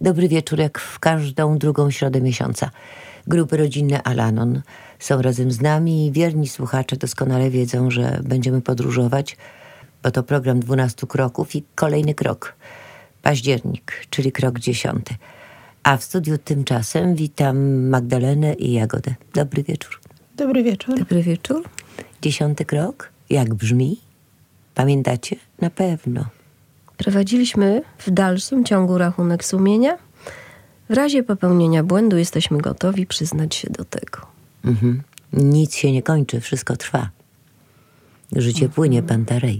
Dobry wieczór, jak w każdą drugą środę miesiąca. Grupy rodzinne Al-Anon są razem z nami i wierni słuchacze doskonale wiedzą, że będziemy podróżować, bo to program 12 kroków i kolejny krok. Październik, czyli krok 10. A w studiu tymczasem witam Magdalenę i Jagodę. Dobry wieczór. Dobry wieczór. Dobry wieczór. 10 krok. Jak brzmi? Pamiętacie? Na pewno. Prowadziliśmy w dalszym ciągu rachunek sumienia. W razie popełnienia błędu jesteśmy gotowi przyznać się do tego. Nic się nie kończy, wszystko trwa. Życie płynie, Pantarej.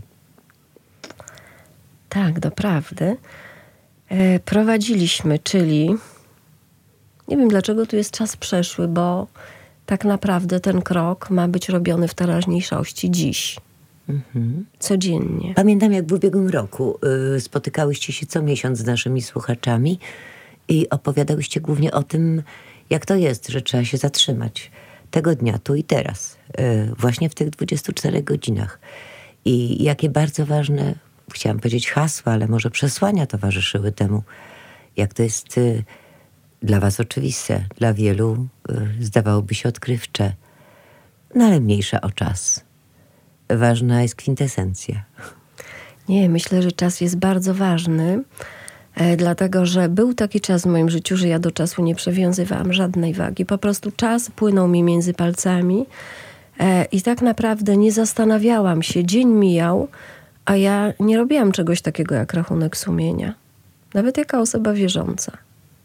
Tak, doprawdy. Prowadziliśmy, czyli... Nie wiem, dlaczego tu jest czas przeszły, bo tak naprawdę ten krok ma być robiony w teraźniejszości, dziś. Codziennie. Pamiętam, jak w ubiegłym roku spotykałyście się co miesiąc z naszymi słuchaczami i opowiadałyście głównie o tym, jak to jest, że trzeba się zatrzymać tego dnia, tu i teraz, właśnie w tych 24 godzinach. I jakie bardzo ważne, chciałam powiedzieć hasła, ale może przesłania towarzyszyły temu, jak to jest dla was oczywiste, dla wielu zdawałoby się odkrywcze, no ale mniejsza o czas. Ważna jest kwintesencja. Nie, myślę, że czas jest bardzo ważny, dlatego że był taki czas w moim życiu, że ja do czasu nie przywiązywałam żadnej wagi. Po prostu czas płynął mi między palcami i tak naprawdę nie zastanawiałam się. Dzień mijał, a ja nie robiłam czegoś takiego jak rachunek sumienia. Nawet jako osoba wierząca.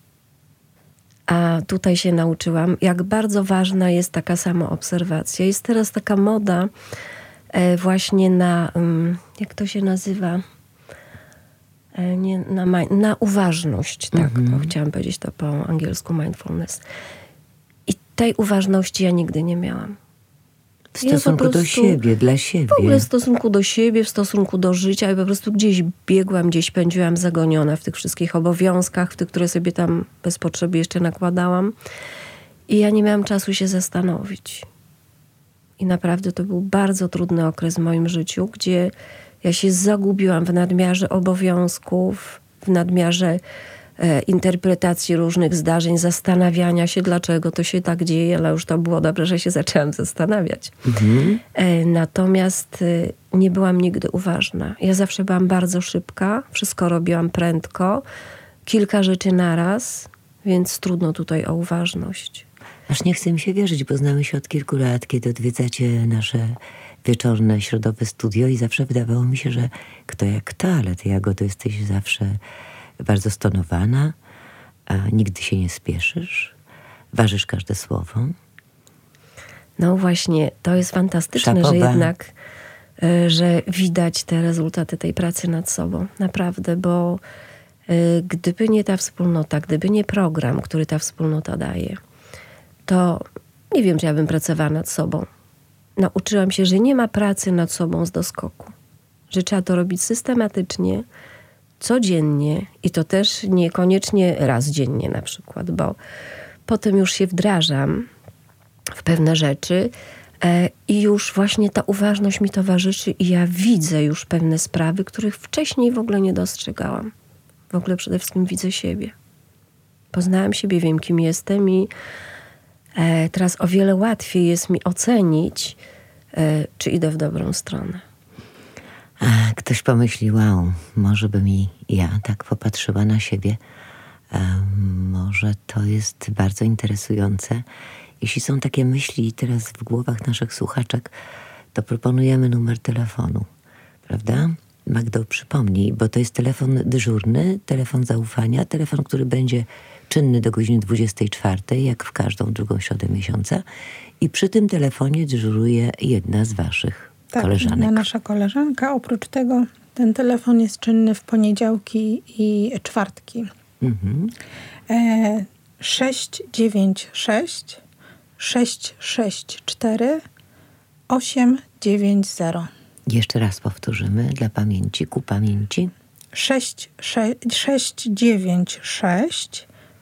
A tutaj się nauczyłam, jak bardzo ważna jest taka samoobserwacja. Jest teraz taka moda właśnie na, jak to się nazywa, nie, na uważność, tak, to chciałam powiedzieć to po angielsku mindfulness. I tej uważności ja nigdy nie miałam. W stosunku do siebie, dla siebie. W ogóle w stosunku do siebie, w stosunku do życia i po prostu gdzieś biegłam, gdzieś pędziłam zagoniona w tych wszystkich obowiązkach, w tych, które sobie tam bez potrzeby jeszcze nakładałam. I ja nie miałam czasu się zastanowić. I naprawdę to był bardzo trudny okres w moim życiu, gdzie ja się zagubiłam w nadmiarze obowiązków, w nadmiarze interpretacji różnych zdarzeń, zastanawiania się, dlaczego to się tak dzieje, ale już to było dobre, że się zaczęłam zastanawiać. Natomiast nie byłam nigdy uważna. Ja zawsze byłam bardzo szybka, wszystko robiłam prędko, kilka rzeczy naraz, więc trudno tutaj o uważność. Aż nie chcę mi się wierzyć, bo znamy się od kilku lat, kiedy odwiedzacie nasze wieczorne, środowe studio i zawsze wydawało mi się, że kto jak kto, ale ty, Jagodo, jesteś zawsze bardzo stonowana, a nigdy się nie spieszysz, ważysz każde słowo. No właśnie, to jest fantastyczne, Szapoba. że jednak, że widać te rezultaty tej pracy nad sobą. Naprawdę, bo gdyby nie ta wspólnota, gdyby nie program, który ta wspólnota daje, to nie wiem, czy ja bym pracowała nad sobą. Nauczyłam się, że nie ma pracy nad sobą z doskoku. Że trzeba to robić systematycznie, codziennie i to też niekoniecznie raz dziennie na przykład, bo potem już się wdrażam w pewne rzeczy i już właśnie ta uważność mi towarzyszy i ja widzę już pewne sprawy, których wcześniej w ogóle nie dostrzegałam. W ogóle przede wszystkim widzę siebie. Poznałam siebie, wiem, kim jestem i teraz o wiele łatwiej jest mi ocenić, czy idę w dobrą stronę. A ktoś pomyśli, wow, może bym i ja tak popatrzyła na siebie. Może to jest bardzo interesujące. Jeśli są takie myśli teraz w głowach naszych słuchaczek, to proponujemy numer telefonu, prawda? Magdo, przypomnij, bo to jest telefon dyżurny, telefon zaufania, telefon, który będzie czynny do godziny 24, jak w każdą drugą środę miesiąca. I przy tym telefonie dyżuruje jedna z waszych koleżanek. Tak, nasza koleżanka. Oprócz tego ten telefon jest czynny w poniedziałki i czwartki. 696 664 890. Jeszcze raz powtórzymy dla pamięci, ku pamięci. 696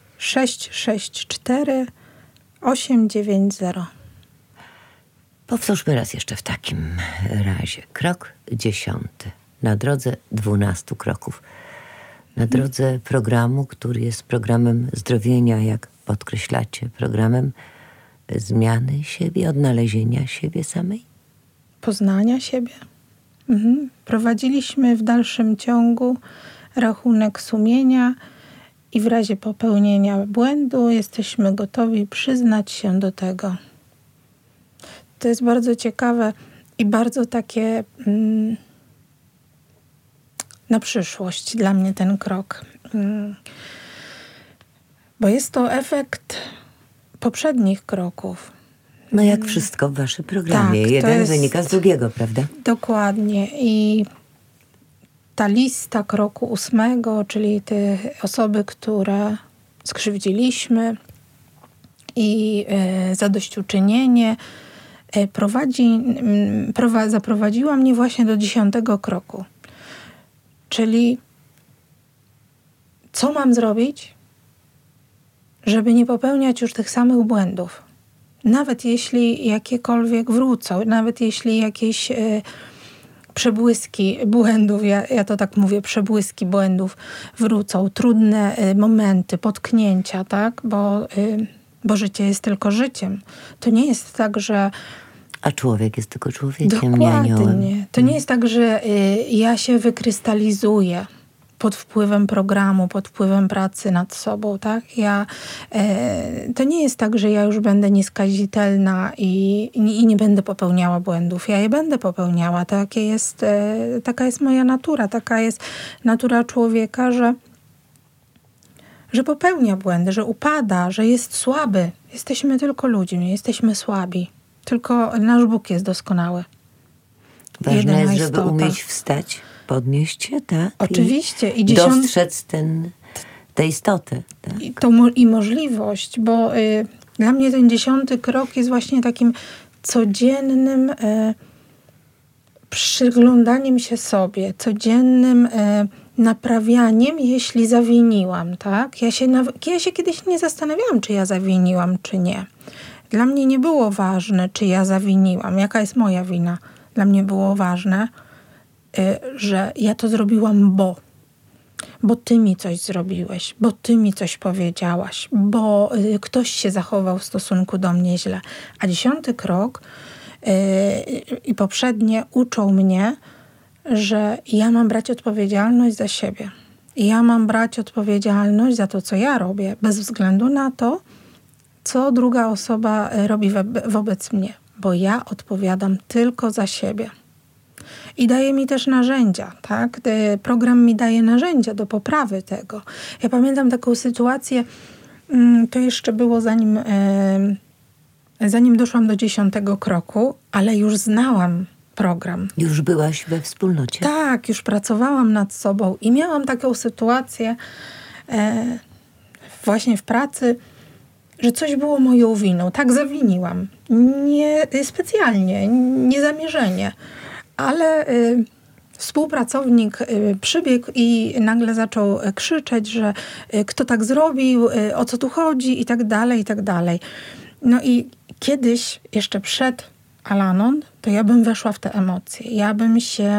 664 890. Powtórzmy raz jeszcze w takim razie. Krok 10. Na drodze 12 kroków. Na drodze programu, który jest programem zdrowienia, jak podkreślacie, programem zmiany siebie, odnalezienia siebie samej? Poznania siebie. Prowadziliśmy w dalszym ciągu rachunek sumienia i w razie popełnienia błędu jesteśmy gotowi przyznać się do tego. To jest bardzo ciekawe i bardzo takie na przyszłość dla mnie ten krok. Bo jest to efekt poprzednich kroków. No jak wszystko w waszym programie. Tak, jeden wynika z drugiego, prawda? Dokładnie. I ta lista kroku 8, czyli te osoby, które skrzywdziliśmy i zadośćuczynienie zaprowadziła mnie właśnie do 10 kroku. Czyli co mam zrobić, żeby nie popełniać już tych samych błędów? Nawet jeśli jakiekolwiek wrócą, nawet jeśli jakieś przebłyski błędów, ja to tak mówię, przebłyski błędów wrócą, trudne momenty, potknięcia, tak? Bo życie jest tylko życiem. To nie jest tak, że... A człowiek jest tylko człowiekiem, Dokładnie. nie aniołem. To nie jest tak, że ja się wykrystalizuję pod wpływem programu, pod wpływem pracy nad sobą, tak? To nie jest tak, że ja już będę nieskazitelna i nie będę popełniała błędów. Ja je będę popełniała. Taka jest moja natura. Taka jest natura człowieka, że popełnia błędy, że upada, że jest słaby. Jesteśmy tylko ludźmi, jesteśmy słabi. Tylko nasz Bóg jest doskonały. Ważne jest, żeby umieć wstać, podnieść się, tak? Oczywiście. I dostrzec tę istotę. Tak? I możliwość, bo dla mnie ten 10 krok jest właśnie takim codziennym przyglądaniem się sobie, codziennym naprawianiem, jeśli zawiniłam, tak? Ja się kiedyś nie zastanawiałam, czy ja zawiniłam, czy nie. Dla mnie nie było ważne, czy ja zawiniłam, jaka jest moja wina. Dla mnie było ważne, że ja to zrobiłam, bo ty mi coś zrobiłeś, bo ty mi coś powiedziałaś, bo ktoś się zachował w stosunku do mnie źle. A 10 krok i poprzednie uczą mnie, że ja mam brać odpowiedzialność za siebie. Ja mam brać odpowiedzialność za to, co ja robię, bez względu na to, co druga osoba robi wobec mnie. Bo ja odpowiadam tylko za siebie. I daje mi też narzędzia, tak? Program mi daje narzędzia do poprawy tego. Ja pamiętam taką sytuację, to jeszcze było zanim doszłam do 10 kroku, ale już znałam program. Już byłaś we wspólnocie? Tak, już pracowałam nad sobą i miałam taką sytuację właśnie w pracy, że coś było moją winą. Tak, zawiniłam. Nie specjalnie, niezamierzenie. Ale współpracownik przybiegł i nagle zaczął krzyczeć, że kto tak zrobił, o co tu chodzi i tak dalej, i tak dalej. No i kiedyś, jeszcze przed Al-Anon, to ja bym weszła w te emocje. Ja bym się...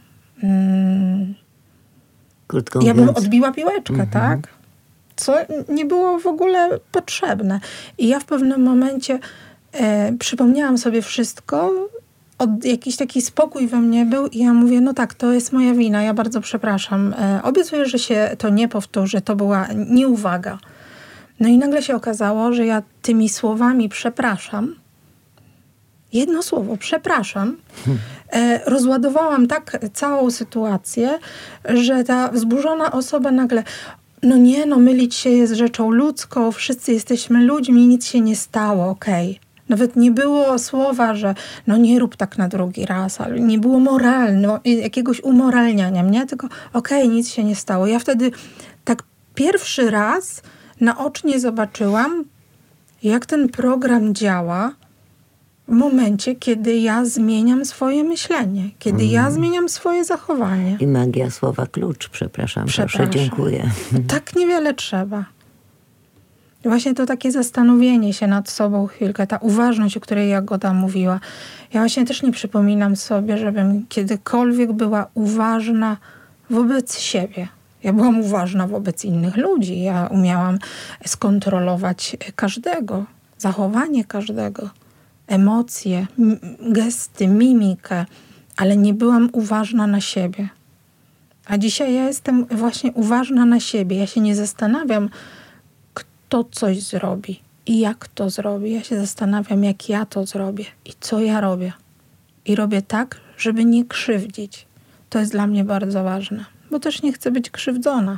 ja bym odbiła piłeczkę, tak? Co nie było w ogóle potrzebne. I ja w pewnym momencie przypomniałam sobie wszystko, jakiś taki spokój we mnie był i ja mówię, no tak, to jest moja wina, ja bardzo przepraszam. Obiecuję, że się to nie powtórzy, to była nieuwaga. No i nagle się okazało, że ja tymi słowami przepraszam, jedno słowo, przepraszam, rozładowałam tak całą sytuację, że ta wzburzona osoba nagle, no nie, no mylić się jest rzeczą ludzką, wszyscy jesteśmy ludźmi, nic się nie stało, okej. Nawet nie było słowa, że no nie rób tak na drugi raz, ale nie było jakiegoś umoralniania mnie, tylko okej, nic się nie stało. Ja wtedy tak pierwszy raz naocznie zobaczyłam, jak ten program działa w momencie, kiedy ja zmieniam swoje myślenie, kiedy ja zmieniam swoje zachowanie. I magia słowa klucz, przepraszam. Proszę, dziękuję. Tak niewiele trzeba. Właśnie to takie zastanowienie się nad sobą chwilkę, ta uważność, o której Jagoda mówiła. Ja właśnie też nie przypominam sobie, żebym kiedykolwiek była uważna wobec siebie. Ja byłam uważna wobec innych ludzi. Ja umiałam skontrolować każdego, zachowanie każdego, emocje, gesty, mimikę, ale nie byłam uważna na siebie. A dzisiaj ja jestem właśnie uważna na siebie. Ja się nie zastanawiam, kto coś zrobi i jak to zrobi. Ja się zastanawiam, jak ja to zrobię i co ja robię. I robię tak, żeby nie krzywdzić. To jest dla mnie bardzo ważne, bo też nie chcę być krzywdzona.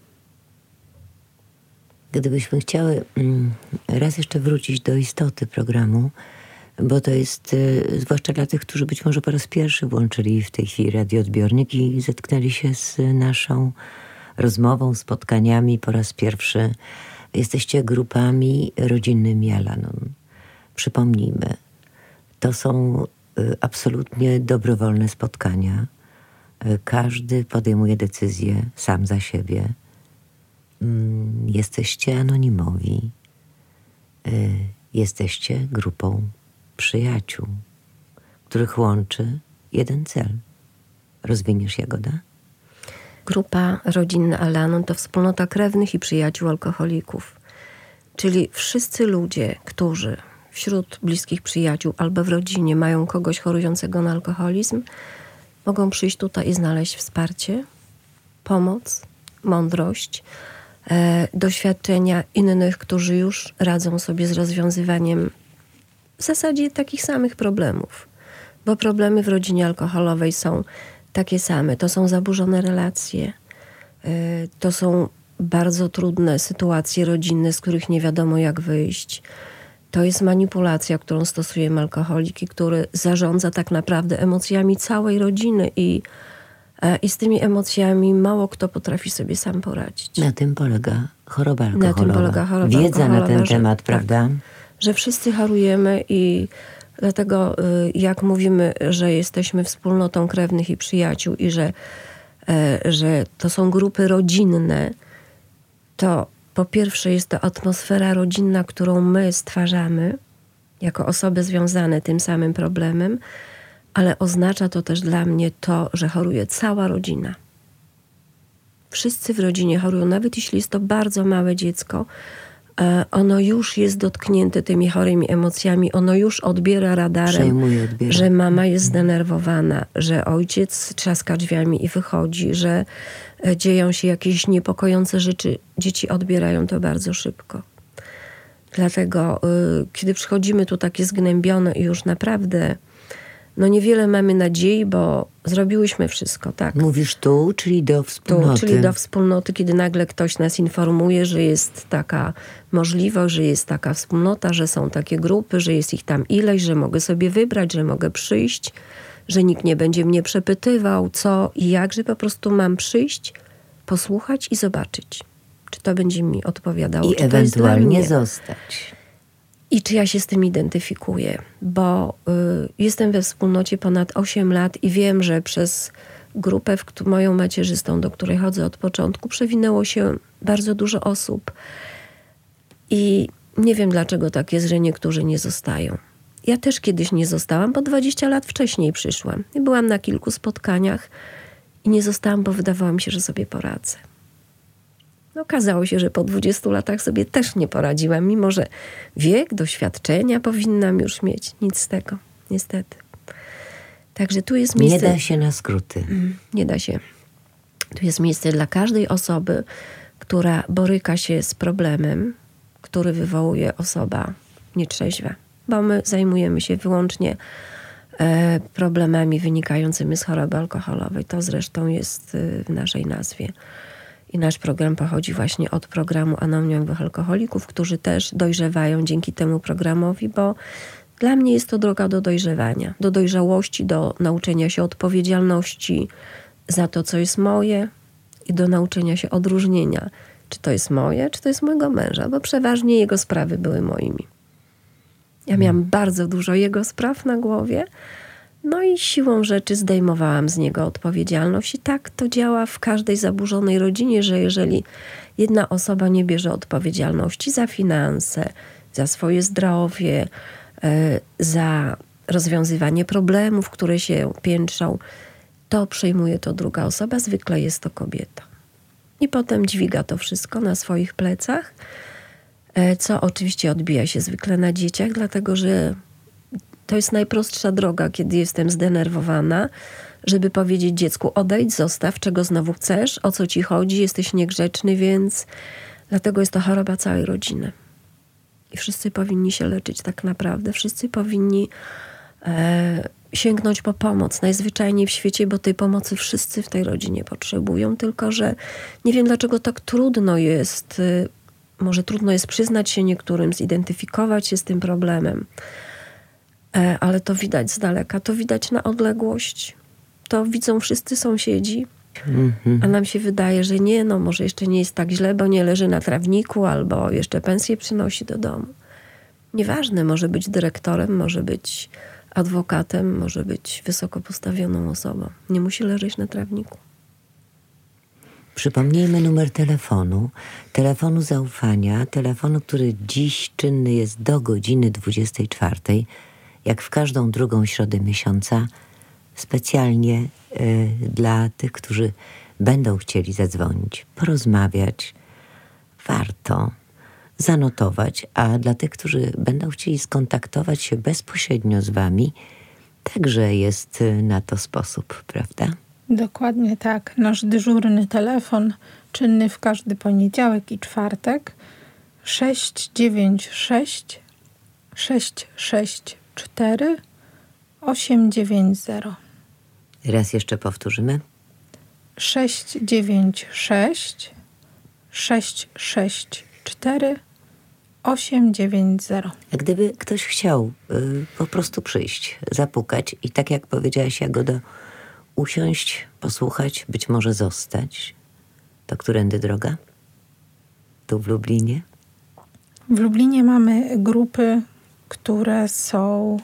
Gdybyśmy chciały raz jeszcze wrócić do istoty programu, bo to jest, zwłaszcza dla tych, którzy być może po raz pierwszy włączyli w tej chwili radioodbiornik i zetknęli się z naszą rozmową, spotkaniami po raz pierwszy. Jesteście grupami rodzinnymi Al-Anon. Przypomnijmy, to są absolutnie dobrowolne spotkania. Każdy podejmuje decyzję sam za siebie. Jesteście anonimowi. Jesteście grupą przyjaciół, których łączy jeden cel. Rozwiniesz, Jagoda? Grupa rodzinna Al-Anon to wspólnota krewnych i przyjaciół alkoholików. Czyli wszyscy ludzie, którzy wśród bliskich przyjaciół albo w rodzinie mają kogoś chorującego na alkoholizm, mogą przyjść tutaj i znaleźć wsparcie, pomoc, mądrość, doświadczenia innych, którzy już radzą sobie z rozwiązywaniem w zasadzie takich samych problemów. Bo problemy w rodzinie alkoholowej są takie same. To są zaburzone relacje, to są bardzo trudne sytuacje rodzinne, z których nie wiadomo jak wyjść. To jest manipulacja, którą stosuje alkoholik i który zarządza tak naprawdę emocjami całej rodziny i z tymi emocjami mało kto potrafi sobie sam poradzić. Na tym polega choroba alkoholowa. Na tym polega choroba Wiedza alkoholowa, na ten temat, prawda? Tak, że wszyscy chorujemy i dlatego jak mówimy, że jesteśmy wspólnotą krewnych i przyjaciół i że to są grupy rodzinne, to po pierwsze jest to atmosfera rodzinna, którą my stwarzamy jako osoby związane tym samym problemem, ale oznacza to też dla mnie to, że choruje cała rodzina. Wszyscy w rodzinie chorują, nawet jeśli jest to bardzo małe dziecko, ono już jest dotknięte tymi chorymi emocjami, ono już odbiera radarem, że mama jest zdenerwowana, że ojciec trzaska drzwiami i wychodzi, że dzieją się jakieś niepokojące rzeczy. Dzieci odbierają to bardzo szybko. Dlatego, kiedy przychodzimy tu takie zgnębione i już naprawdę niewiele mamy nadziei, bo zrobiłyśmy wszystko, tak? Mówisz tu, czyli do wspólnoty. Tu, czyli do wspólnoty, kiedy nagle ktoś nas informuje, że jest taka możliwość, że jest taka wspólnota, że są takie grupy, że jest ich tam ileś, że mogę sobie wybrać, że mogę przyjść, że nikt nie będzie mnie przepytywał, co i jak, że po prostu mam przyjść, posłuchać i zobaczyć, czy to będzie mi odpowiadało. I ewentualnie zostać. I czy ja się z tym identyfikuję, bo jestem we wspólnocie ponad 8 lat i wiem, że przez grupę moją macierzystą, do której chodzę od początku, przewinęło się bardzo dużo osób. I nie wiem, dlaczego tak jest, że niektórzy nie zostają. Ja też kiedyś nie zostałam, bo 20 lat wcześniej przyszłam. I byłam na kilku spotkaniach i nie zostałam, bo wydawało mi się, że sobie poradzę. Okazało się, że po 20 latach sobie też nie poradziłam, mimo że wiek, doświadczenia powinnam już mieć. Nic z tego, niestety. Także tu jest miejsce... Nie da się na skróty. Nie da się. Tu jest miejsce dla każdej osoby, która boryka się z problemem, który wywołuje osoba nietrzeźwa. Bo my zajmujemy się wyłącznie problemami wynikającymi z choroby alkoholowej. To zresztą jest w naszej nazwie. I nasz program pochodzi właśnie od programu anonimowych alkoholików, którzy też dojrzewają dzięki temu programowi, bo dla mnie jest to droga do dojrzewania, do dojrzałości, do nauczenia się odpowiedzialności za to, co jest moje i do nauczenia się odróżnienia, czy to jest moje, czy to jest mojego męża, bo przeważnie jego sprawy były moimi. Ja miałam bardzo dużo jego spraw na głowie, no i siłą rzeczy zdejmowałam z niego odpowiedzialność. I tak to działa w każdej zaburzonej rodzinie, że jeżeli jedna osoba nie bierze odpowiedzialności za finanse, za swoje zdrowie, za rozwiązywanie problemów, które się piętrzą, to przejmuje to druga osoba. Zwykle jest to kobieta. I potem dźwiga to wszystko na swoich plecach, co oczywiście odbija się zwykle na dzieciach, dlatego że to jest najprostsza droga, kiedy jestem zdenerwowana, żeby powiedzieć dziecku: odejdź, zostaw, czego znowu chcesz, o co ci chodzi, jesteś niegrzeczny, więc dlatego jest to choroba całej rodziny. I wszyscy powinni się leczyć tak naprawdę. Wszyscy powinni sięgnąć po pomoc najzwyczajniej w świecie, bo tej pomocy wszyscy w tej rodzinie potrzebują, tylko że nie wiem, dlaczego tak trudno jest, może trudno jest przyznać się niektórym, zidentyfikować się z tym problemem, ale to widać z daleka, to widać na odległość. To widzą wszyscy sąsiedzi, a nam się wydaje, że nie, no może jeszcze nie jest tak źle, bo nie leży na trawniku albo jeszcze pensję przynosi do domu. Nieważne, może być dyrektorem, może być adwokatem, może być wysoko postawioną osobą. Nie musi leżeć na trawniku. Przypomnijmy numer telefonu zaufania, telefonu, który dziś czynny jest do godziny 24, jak w każdą drugą środę miesiąca, specjalnie dla tych, którzy będą chcieli zadzwonić, porozmawiać. Warto zanotować, a dla tych, którzy będą chcieli skontaktować się bezpośrednio z wami, także jest na to sposób, prawda? Dokładnie tak. Nasz dyżurny telefon, czynny w każdy poniedziałek i czwartek, 696 664 890. Raz jeszcze powtórzymy. 696 664 890. A gdyby ktoś chciał po prostu przyjść, zapukać i tak jak powiedziałaś, Jagodo, usiąść, posłuchać, być może zostać, to którędy droga? Tu w Lublinie? W Lublinie mamy grupy, które są...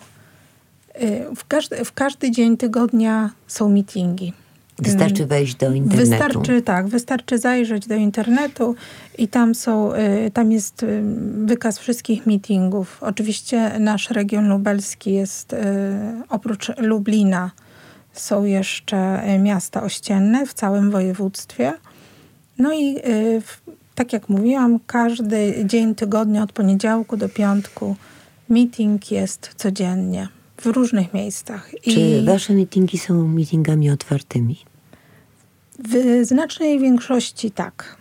W każdy dzień tygodnia są meetingi. Wystarczy wejść do internetu. Wystarczy zajrzeć do internetu i tam jest wykaz wszystkich meetingów. Oczywiście nasz region lubelski jest, oprócz Lublina, są jeszcze miasta ościenne w całym województwie. No i tak jak mówiłam, każdy dzień tygodnia od poniedziałku do piątku meeting jest codziennie w różnych miejscach. Czy wasze meetingi są meetingami otwartymi? W znacznej większości tak.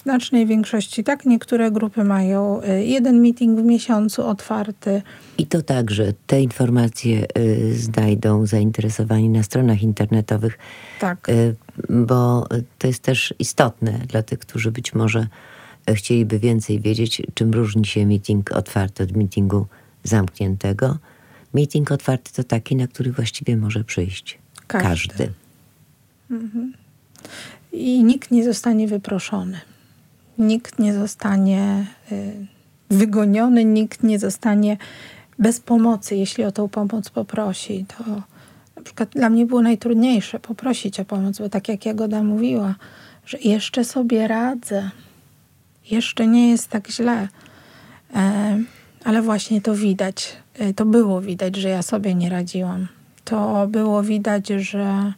Niektóre grupy mają jeden meeting w miesiącu otwarty. I to także te informacje znajdą zainteresowani na stronach internetowych. Tak. Bo to jest też istotne dla tych, którzy być może chcieliby więcej wiedzieć, czym różni się meeting otwarty od meetingu zamkniętego. Meeting otwarty to taki, na który właściwie może przyjść każdy. Mhm. I nikt nie zostanie wyproszony. Nikt nie zostanie wygoniony, nikt nie zostanie bez pomocy, jeśli o tą pomoc poprosi. To na przykład dla mnie było najtrudniejsze poprosić o pomoc, bo tak jak Jagoda mówiła, że jeszcze sobie radzę, jeszcze nie jest tak źle. Ale właśnie to widać, to było widać, że ja sobie nie radziłam. To było widać, że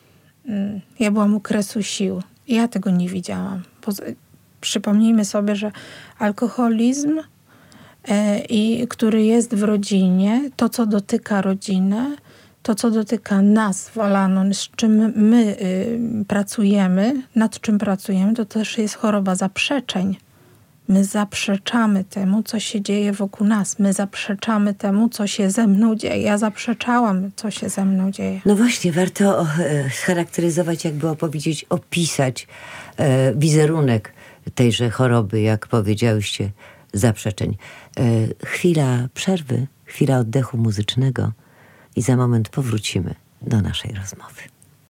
ja byłam u kresu sił. I ja tego nie widziałam. Przypomnijmy sobie, że alkoholizm, który jest w rodzinie, to co dotyka rodziny, to co dotyka nas w Al-Anon, z czym my pracujemy, nad czym pracujemy, to też jest choroba zaprzeczeń. My zaprzeczamy temu, co się dzieje wokół nas. My zaprzeczamy temu, co się ze mną dzieje. Ja zaprzeczałam, co się ze mną dzieje. No właśnie, warto scharakteryzować, jakby opowiedzieć, opisać wizerunek tejże choroby, jak powiedziałyście, zaprzeczeń. Chwila przerwy, chwila oddechu muzycznego i za moment powrócimy do naszej rozmowy.